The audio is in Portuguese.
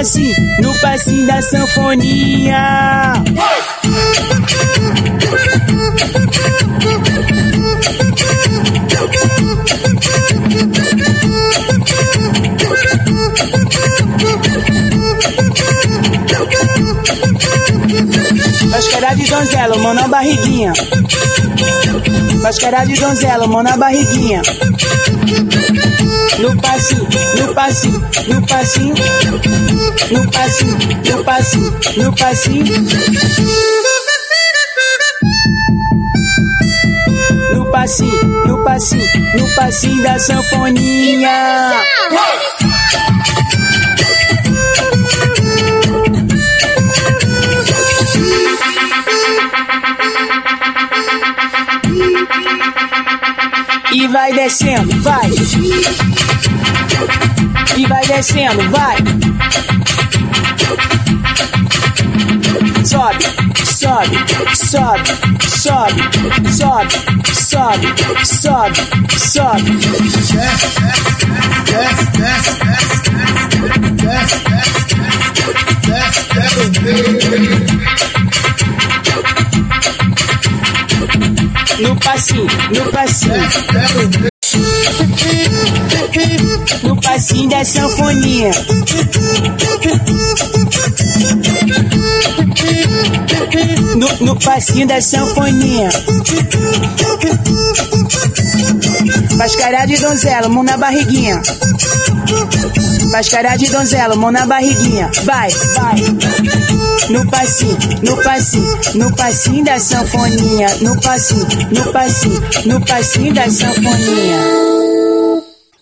passinho da sanfoninha. Mascarada de donzela, mão na barriguinha. Mascarada de donzela, mão na barriguinha. No passinho, no passinho, no passinho, no passinho, no passinho, no passinho. No passinho, no passinho, no passinho da sanfoninha. E vai descendo, vai. E vai descendo, vai. Sobe, sobe, sobe, sobe, sobe, sobe, sobe, sobe. No passinho, no passinho. No passinho da sanfoninha. No passinho da sanfoninha. Mascarada de donzela, mão na barriguinha. Mascarada de donzela, mão na barriguinha. Vai, vai. No passinho, no passinho, no passinho da sanfoninha. No passinho, no passinho, no passinho da sanfoninha.